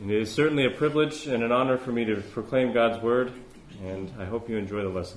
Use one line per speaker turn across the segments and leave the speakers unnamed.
And it is certainly a privilege and an honor for me to proclaim God's Word, and I hope you enjoy the lesson.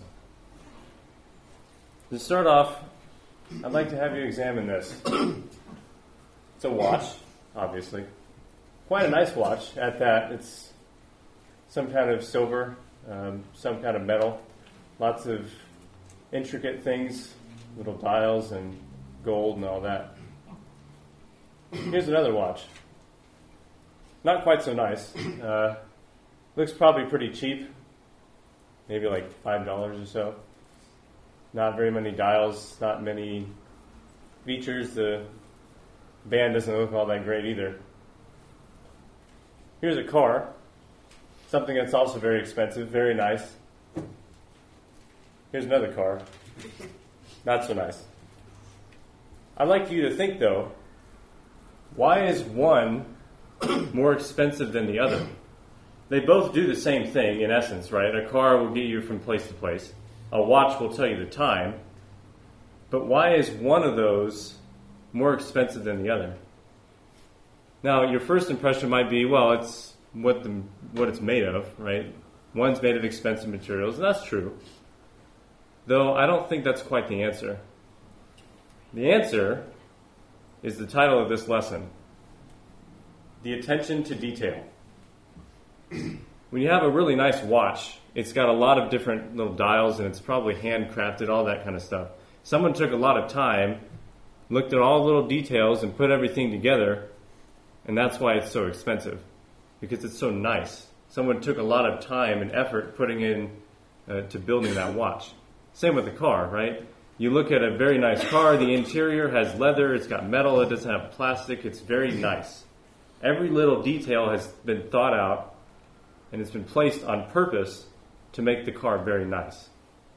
To start off, I'd like to have you examine this. It's a watch, obviously. Quite a nice watch at that. It's some kind of silver, some kind of metal, lots of intricate things, little dials and gold and all that. Here's another watch. Not quite so nice. Looks probably pretty cheap, maybe like $5 or so. Not very many dials, not many features. The band doesn't look all that great either. Here's a car, something that's also very expensive, very nice. Here's another car, not so nice. I'd like you to think, though, why is one more expensive than the other? They both do the same thing, in essence, right? A car will get you from place to place. A watch will tell you the time. But why is one of those more expensive than the other? Now, your first impression might be, well, it's what it's made of, right? One's made of expensive materials, and that's true. Though I don't think that's quite the answer. The answer is the title of this lesson: The Attention to Detail. When you have a really nice watch, it's got a lot of different little dials, and it's probably handcrafted, all that kind of stuff. Someone took a lot of time, looked at all the little details, and put everything together, and that's why it's so expensive, because it's so nice. Someone took a lot of time and effort putting in to building that watch. Same with the car, right? You look at a very nice car, the interior has leather, it's got metal, it doesn't have plastic, it's very nice. Every little detail has been thought out, and it's been placed on purpose to make the car very nice.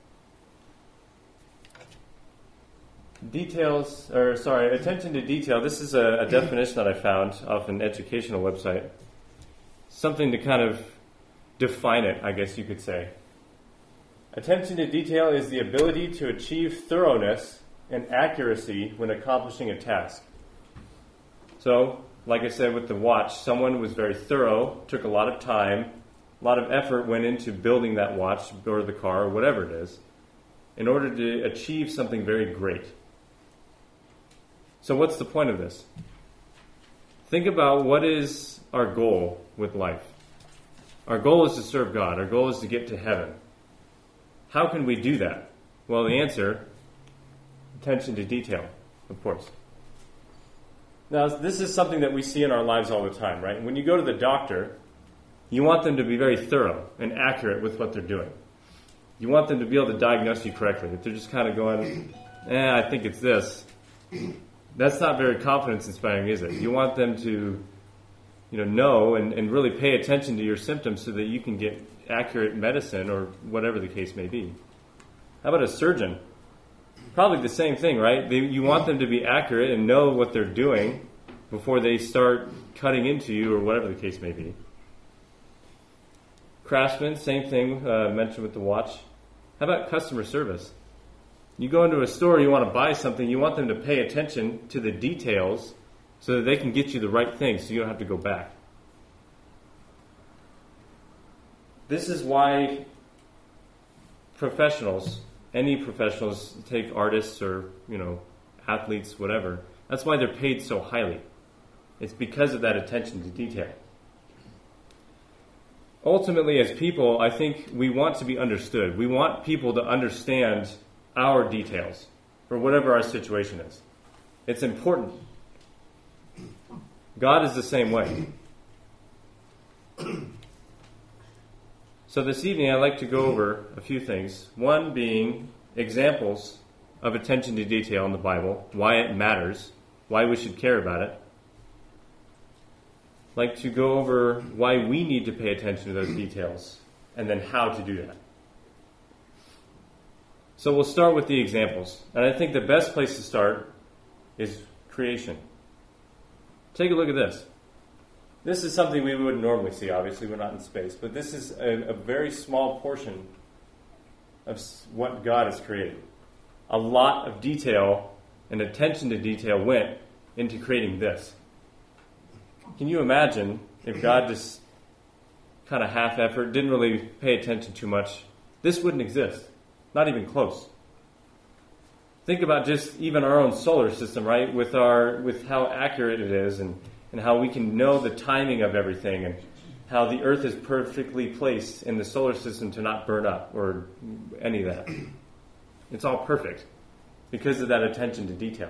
Attention to detail. This is a definition that I found off an educational website. Something to kind of define it, I guess you could say. Attention to detail is the ability to achieve thoroughness and accuracy when accomplishing a task. So, like I said with the watch, someone was very thorough, took a lot of time, a lot of effort went into building that watch or the car or whatever it is in order to achieve something very great. So what's the point of this? Think about what is our goal with life. Our goal is to serve God. Our goal is to get to heaven. How can we do that? Well, the answer, attention to detail, of course. Now, this is something that we see in our lives all the time, right? When you go to the doctor, you want them to be very thorough and accurate with what they're doing. You want them to be able to diagnose you correctly. If they're just kind of going, I think it's this, that's not very confidence-inspiring, is it? You want them to know and really pay attention to your symptoms so that you can get accurate medicine or whatever the case may be. How about a surgeon? Probably the same thing, right? You want them to be accurate and know what they're doing before they start cutting into you or whatever the case may be. Craftsman, same thing mentioned with the watch. How about customer service? You go into a store, you want to buy something, you want them to pay attention to the details so that they can get you the right thing so you don't have to go back. This is why professionals, any professionals, take artists or, athletes, whatever, that's why they're paid so highly. It's because of that attention to detail. Ultimately, as people, I think we want to be understood. We want people to understand our details for whatever our situation is. It's important. God is the same way. So this evening, I'd like to go over a few things. One being examples of attention to detail in the Bible, why it matters, why we should care about it. I'd like to go over why we need to pay attention to those details, and then how to do that. So we'll start with the examples. And I think the best place to start is creation. Take a look at this. This is something we wouldn't normally see. Obviously, we're not in space. But this is a very small portion of what God has created. A lot of detail and attention to detail went into creating this. Can you imagine if God just kind of half effort, didn't really pay attention too much, this wouldn't exist. Not even close. Think about just even our own solar system, right? With how accurate it is and how we can know the timing of everything and how the Earth is perfectly placed in the solar system to not burn up or any of that. It's all perfect because of that attention to detail.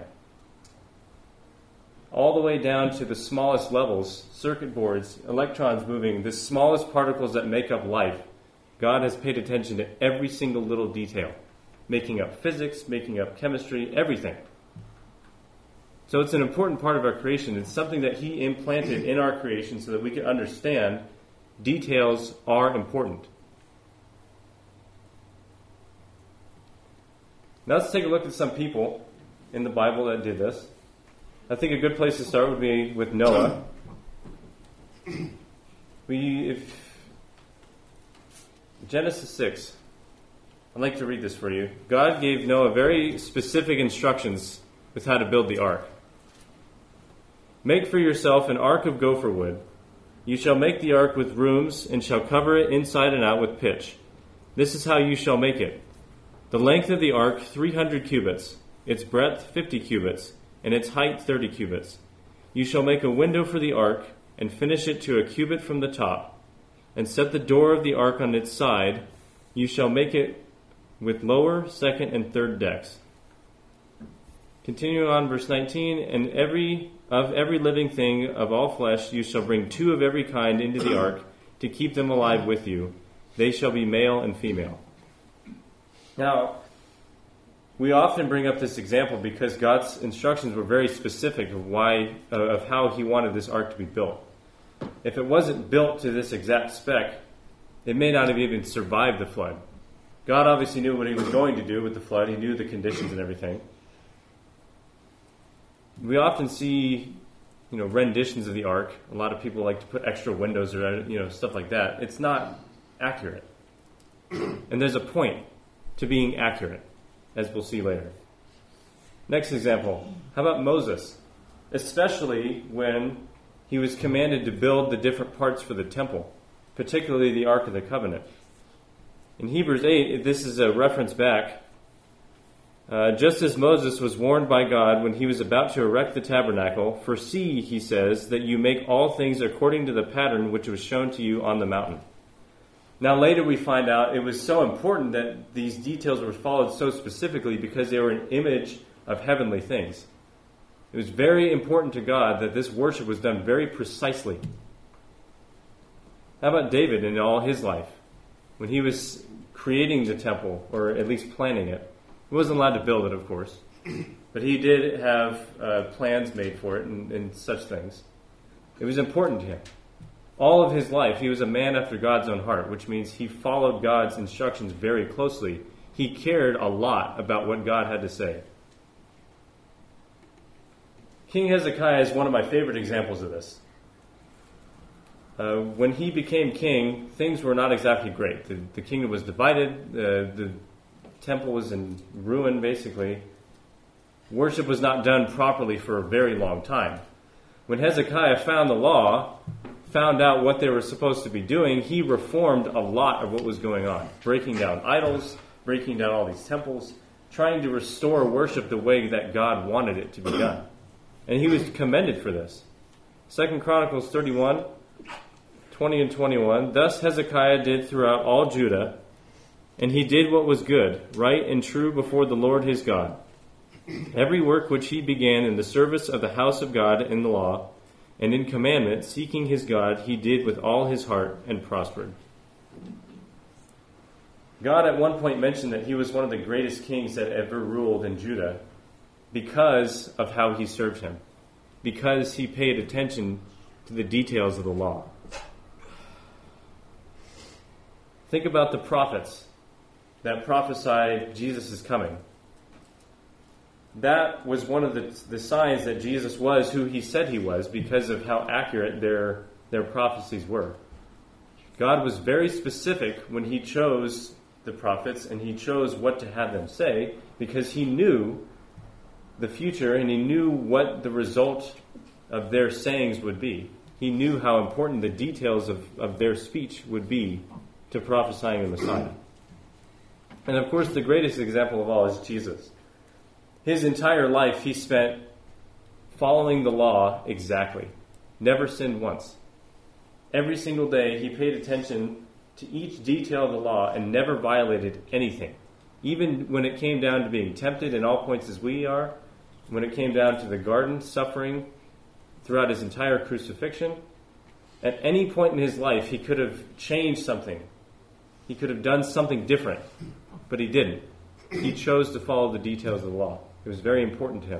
All the way down to the smallest levels, circuit boards, electrons moving, the smallest particles that make up life. God has paid attention to every single little detail, making up physics, making up chemistry, everything. So it's an important part of our creation. It's something that He implanted in our creation so that we can understand details are important. Now let's take a look at some people in the Bible that did this. I think a good place to start would be with Noah. Genesis 6. I'd like to read this for you. God gave Noah very specific instructions with how to build the ark. Make for yourself an ark of gopher wood. You shall make the ark with rooms and shall cover it inside and out with pitch. This is how you shall make it. The length of the ark 300 cubits, its breadth 50 cubits, and its height 30 cubits. You shall make a window for the ark and finish it to a cubit from the top, and set the door of the ark on its side. You shall make it with lower, second, and third decks. Continuing on, verse 19, and of every living thing of all flesh you shall bring 2 of every kind into the ark to keep them alive with you. They shall be male and female. Now, we often bring up this example because God's instructions were very specific of how He wanted this ark to be built. If it wasn't built to this exact spec, it may not have even survived the flood. God obviously knew what He was going to do with the flood. He knew the conditions and everything. We often see, renditions of the ark. A lot of people like to put extra windows or, stuff like that. It's not accurate. And there's a point to being accurate, as we'll see later. Next example. How about Moses? Especially when he was commanded to build the different parts for the temple, particularly the Ark of the Covenant. In Hebrews 8, this is a reference back. Just as Moses was warned by God when he was about to erect the tabernacle, for see, he says, that you make all things according to the pattern which was shown to you on the mountain. Now later we find out it was so important that these details were followed so specifically because they were an image of heavenly things. It was very important to God that this worship was done very precisely. How about David in all his life? When he was creating the temple, or at least planning it, he wasn't allowed to build it, of course, but he did have plans made for it and such things. It was important to him. All of his life, he was a man after God's own heart, which means he followed God's instructions very closely. He cared a lot about what God had to say. King Hezekiah is one of my favorite examples of this. When he became king, things were not exactly great. The kingdom was divided. The temple was in ruin, basically. Worship was not done properly for a very long time. When Hezekiah found the law, found out what they were supposed to be doing, he reformed a lot of what was going on. Breaking down idols, breaking down all these temples, trying to restore worship the way that God wanted it to be done. And he was commended for this. 2 Chronicles 31, 20 and 21. Thus Hezekiah did throughout all Judah, and he did what was good, right and true before the Lord his God. Every work which he began in the service of the house of God in the law, and in commandment, seeking his God, he did with all his heart and prospered. God at one point mentioned that he was one of the greatest kings that ever ruled in Judah because of how he served him, because he paid attention to the details of the law. Think about the prophets that prophesied Jesus is coming. That was one of the signs that Jesus was who he said he was because of how accurate their prophecies were. God was very specific when he chose the prophets and he chose what to have them say because he knew the future and he knew what the result of their sayings would be. He knew how important the details of their speech would be to prophesying the Messiah. And of course, the greatest example of all is Jesus. His entire life he spent following the law exactly. Never sinned once. Every single day he paid attention to each detail of the law and never violated anything. Even when it came down to being tempted in all points as we are, when it came down to the garden, suffering throughout his entire crucifixion, at any point in his life he could have changed something. He could have done something different, but he didn't. He chose to follow the details of the law. It was very important to him.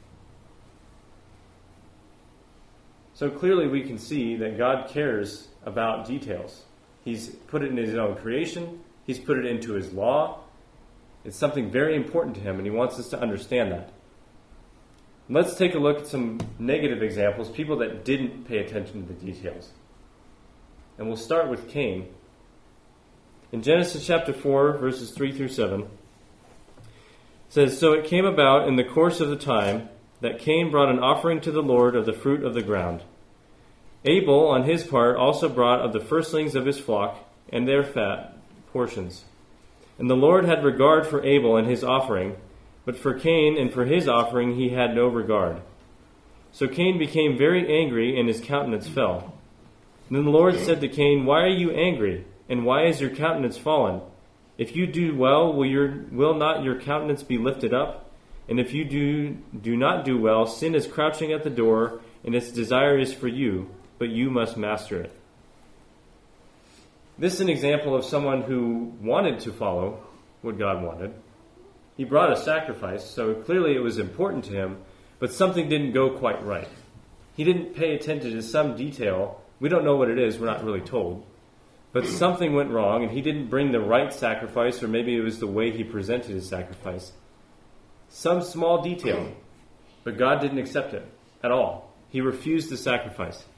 So clearly we can see that God cares about details. He's put it in his own creation. He's put it into his law. It's something very important to him, and he wants us to understand that. Let's take a look at some negative examples, people that didn't pay attention to the details. And we'll start with Cain. In Genesis chapter 4, verses 3 through 7, it says, "So it came about in the course of the time that Cain brought an offering to the Lord of the fruit of the ground. Abel, on his part, also brought of the firstlings of his flock and their fat portions. And the Lord had regard for Abel and his offering, but for Cain and for his offering he had no regard. So Cain became very angry, and his countenance fell. And then the Lord said to Cain, 'Why are you angry, and why is your countenance fallen? If you do well, will not your countenance be lifted up? And if you do not do well, sin is crouching at the door, and its desire is for you, but you must master it.'" This is an example of someone who wanted to follow what God wanted. He brought a sacrifice, so clearly it was important to him, but something didn't go quite right. He didn't pay attention to some detail. We don't know what it is, we're not really told. But something went wrong, and he didn't bring the right sacrifice, or maybe it was the way he presented his sacrifice. Some small detail, but God didn't accept it at all. He refused the sacrifice.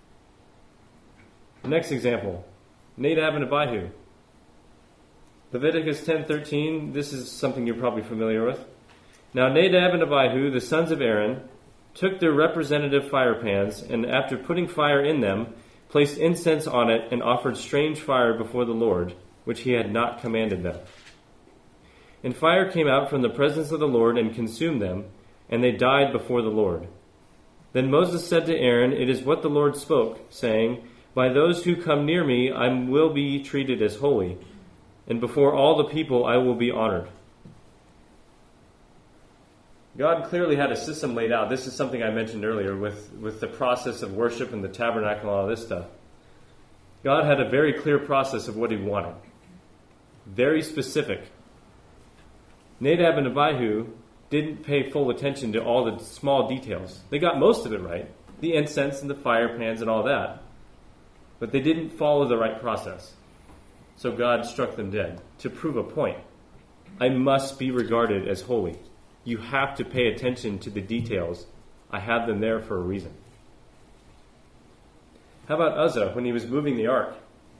Next example, Nadab and Abihu. Leviticus 10:13, this is something you're probably familiar with. "Now Nadab and Abihu, the sons of Aaron, took their representative fire pans, and after putting fire in them, placed incense on it and offered strange fire before the Lord, which he had not commanded them. And fire came out from the presence of the Lord and consumed them, and they died before the Lord. Then Moses said to Aaron, 'It is what the Lord spoke, saying, By those who come near me I will be treated as holy, and before all the people I will be honored.'" God clearly had a system laid out. This is something I mentioned earlier with the process of worship and the tabernacle and all this stuff. God had a very clear process of what he wanted. Very specific. Nadab and Abihu didn't pay full attention to all the small details. They got most of it right. The incense and the fire pans and all that. But they didn't follow the right process. So God struck them dead to prove a point. I must be regarded as holy. You have to pay attention to the details. I have them there for a reason. How about Uzzah when he was moving the ark?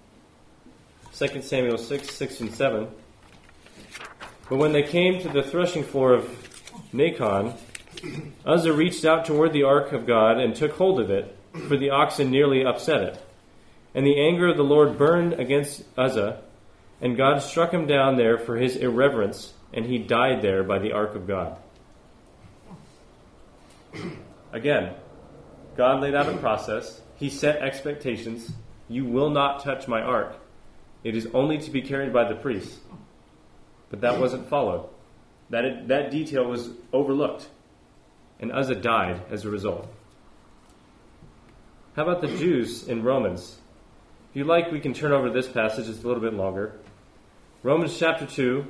2 Samuel 6 and 7. "But when they came to the threshing floor of Nacon, Uzzah reached out toward the ark of God and took hold of it, for the oxen nearly upset it. And the anger of the Lord burned against Uzzah, and God struck him down there for his irreverence, and he died there by the ark of God." Again, God laid out a process. He set expectations. You will not touch my ark. It is only to be carried by the priests. But that wasn't followed. That detail was overlooked. And Uzzah died as a result. How about the Jews in Romans? If you like, we can turn over this passage. It's a little bit longer. Romans chapter 2,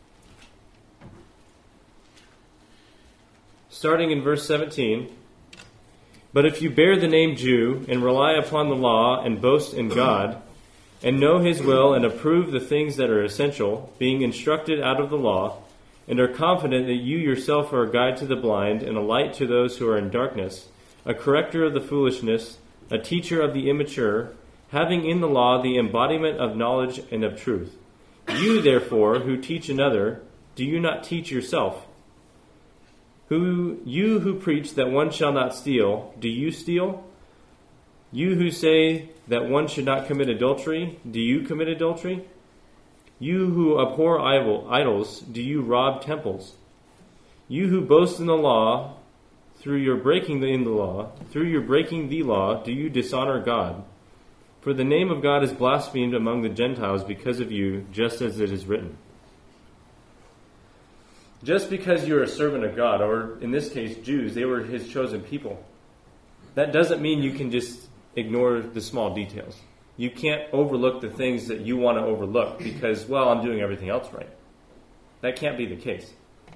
starting in verse 17. "But if you bear the name Jew and rely upon the law and boast in God and know his will and approve the things that are essential, being instructed out of the law, and are confident that you yourself are a guide to the blind and a light to those who are in darkness, a corrector of the foolishness, a teacher of the immature, having in the law the embodiment of knowledge and of truth. You, therefore, who teach another, do you not teach yourself? You who preach that one shall not steal, do you steal? You who say that one should not commit adultery, do you commit adultery? You who abhor idols, do you rob temples? You who boast in the law, through your breaking the law, do you dishonor God? For the name of God is blasphemed among the Gentiles because of you, just as it is written. Just because you're a servant of God, or in this case, Jews, they were his chosen people, that doesn't mean you can just ignore the small details. You can't overlook the things that you want to overlook because, well, I'm doing everything else right. That can't be the case.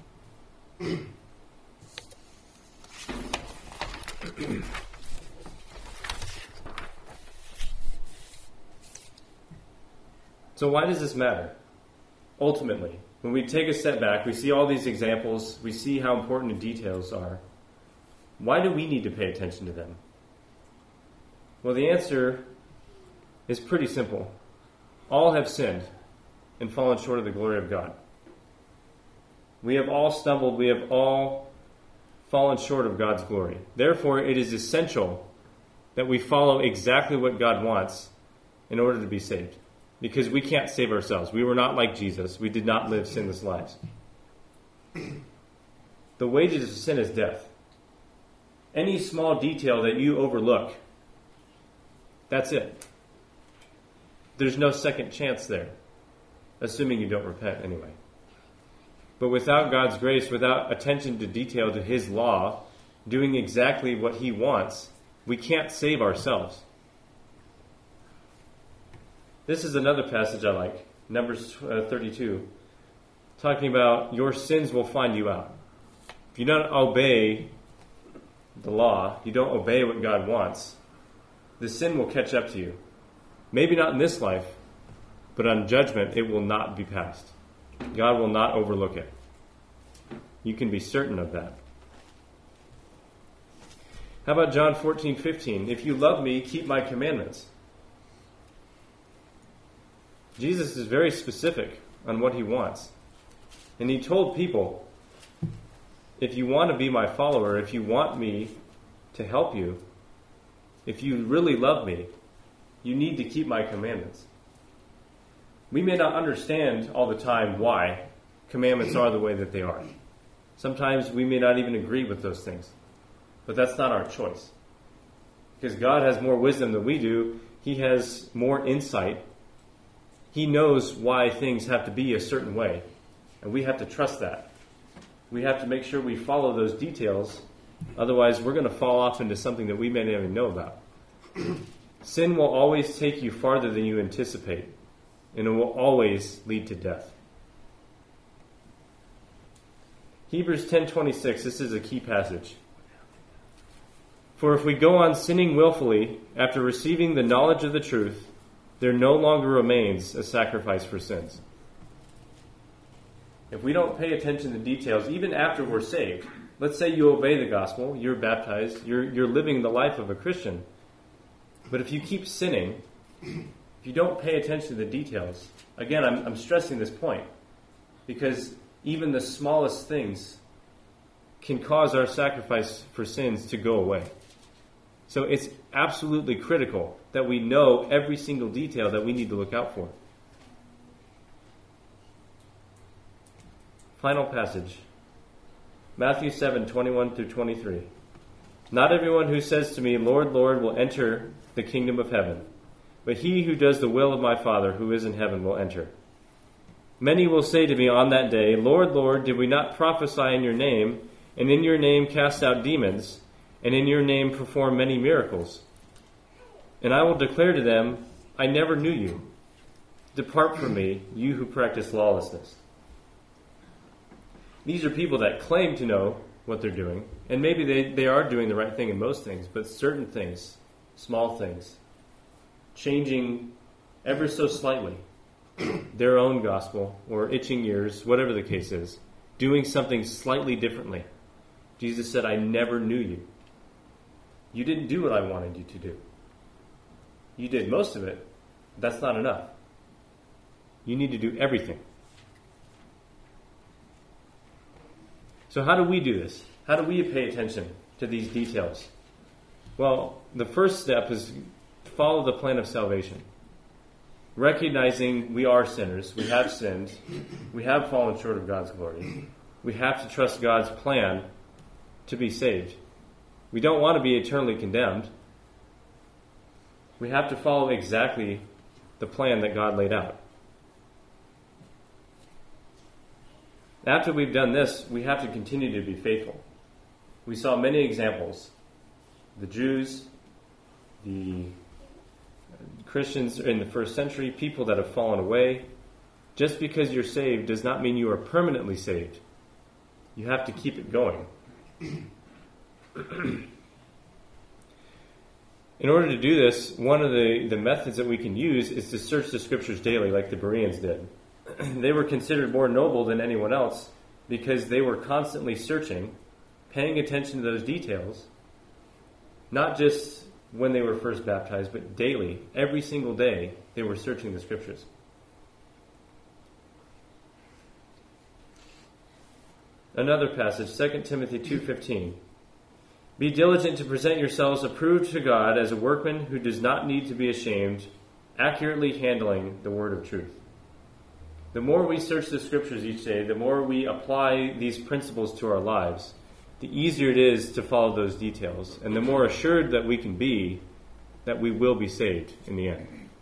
So why does this matter? Ultimately, when we take a step back, we see all these examples, we see how important the details are. Why do we need to pay attention to them? Well, the answer is pretty simple. All have sinned and fallen short of the glory of God. We have all stumbled, we have all fallen short of God's glory. Therefore, it is essential that we follow exactly what God wants in order to be saved. Because we can't save ourselves. We were not like Jesus. We did not live sinless lives. The wages of sin is death. Any small detail that you overlook, that's it. There's no second chance there, assuming you don't repent anyway. But without God's grace, without attention to detail to his law, doing exactly what he wants, we can't save ourselves. This is another passage I like, Numbers 32, talking about your sins will find you out. If you don't obey the law, you don't obey what God wants, the sin will catch up to you. Maybe not in this life, but on judgment it will not be passed. God will not overlook it. You can be certain of that. How about John 14:15? If you love me, keep my commandments. Jesus is very specific on what he wants. And he told people, if you want to be my follower, if you want me to help you, if you really love me, you need to keep my commandments. We may not understand all the time why commandments are the way that they are. Sometimes we may not even agree with those things. But that's not our choice. Because God has more wisdom than we do. He has more insight. He knows why things have to be a certain way. And we have to trust that. We have to make sure we follow those details. Otherwise, we're going to fall off into something that we may not even know about. Sin will always take you farther than you anticipate. And it will always lead to death. Hebrews 10:26, this is a key passage. For if we go on sinning willfully after receiving the knowledge of the truth, there no longer remains a sacrifice for sins. If we don't pay attention to details, even after we're saved, let's say you obey the gospel, you're baptized, you're living the life of a Christian. But if you keep sinning, if you don't pay attention to the details, again, I'm stressing this point, because even the smallest things can cause our sacrifice for sins to go away. So it's absolutely critical that we know every single detail that we need to look out for. Final passage. Matthew 7:21-23. Not everyone who says to me, Lord, Lord, will enter the kingdom of heaven, but he who does the will of my Father who is in heaven will enter. Many will say to me on that day, Lord, Lord, did we not prophesy in your name, and in your name cast out demons, and in your name perform many miracles? And I will declare to them, I never knew you. Depart from me, you who practice lawlessness. These are people that claim to know what they're doing, and maybe they are doing the right thing in most things, but certain things, small things, changing ever so slightly their own gospel, or itching ears, whatever the case is, doing something slightly differently. Jesus said, I never knew you. You didn't do what I wanted you to do. You did most of it. That's not enough. You need to do everything. So how do we do this? How do we pay attention to these details? Well, the first step is to follow the plan of salvation. Recognizing we are sinners, we have sinned, we have fallen short of God's glory. We have to trust God's plan to be saved. We don't want to be eternally condemned. We have to follow exactly the plan that God laid out. After we've done this, we have to continue to be faithful. We saw many examples. The Jews, the Christians in the first century, people that have fallen away. Just because you're saved does not mean you are permanently saved. You have to keep it going. In order to do this, one of the methods that we can use is to search the Scriptures daily, like the Bereans did. They were considered more noble than anyone else because they were constantly searching, paying attention to those details, not just when they were first baptized, but daily, every single day, they were searching the Scriptures. Another passage, 2 Timothy 2:15. Be diligent to present yourselves approved to God as a workman who does not need to be ashamed, accurately handling the word of truth. The more we search the Scriptures each day, the more we apply these principles to our lives, the easier it is to follow those details, and the more assured that we can be that we will be saved in the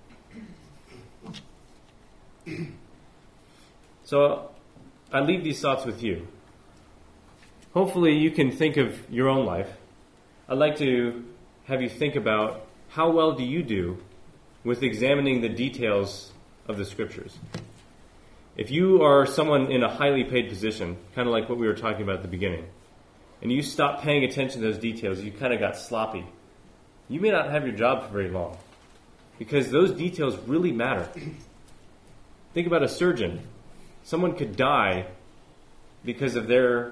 end. So I leave these thoughts with you. Hopefully you can think of your own life. I'd like to have you think about how well do you do with examining the details of the Scriptures. If you are someone in a highly paid position, kind of like what we were talking about at the beginning, and you stop paying attention to those details, you kind of got sloppy, you may not have your job for very long because those details really matter. Think about a surgeon. Someone could die because of their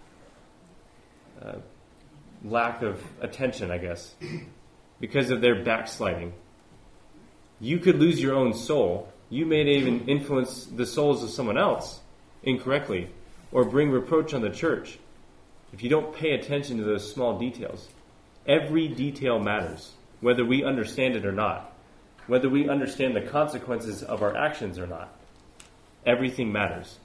lack of attention, I guess, because of their backsliding. You could lose your own soul. You may even influence the souls of someone else incorrectly or bring reproach on the church if you don't pay attention to those small details. Every detail matters, whether we understand it or not, whether we understand the consequences of our actions or not. Everything matters.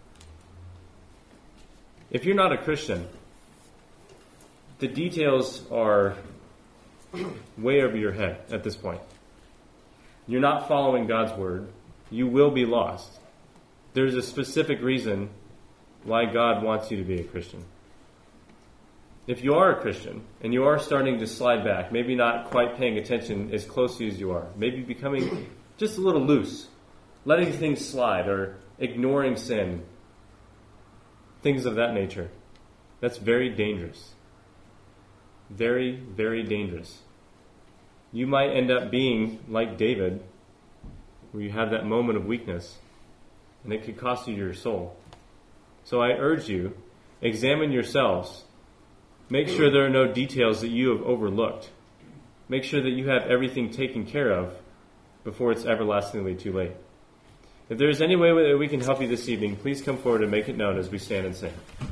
If you're not a Christian, the details are way over your head at this point. You're not following God's word. You will be lost. There's a specific reason why God wants you to be a Christian. If you are a Christian and you are starting to slide back, maybe not quite paying attention as closely as you are, maybe becoming just a little loose, letting things slide or ignoring sin, things of that nature, that's very dangerous. Very, very dangerous. You might end up being like David, where you have that moment of weakness, and it could cost you your soul. So I urge you, examine yourselves. Make sure there are no details that you have overlooked. Make sure that you have everything taken care of before it's everlastingly too late. If there is any way that we can help you this evening, please come forward and make it known as we stand and sing.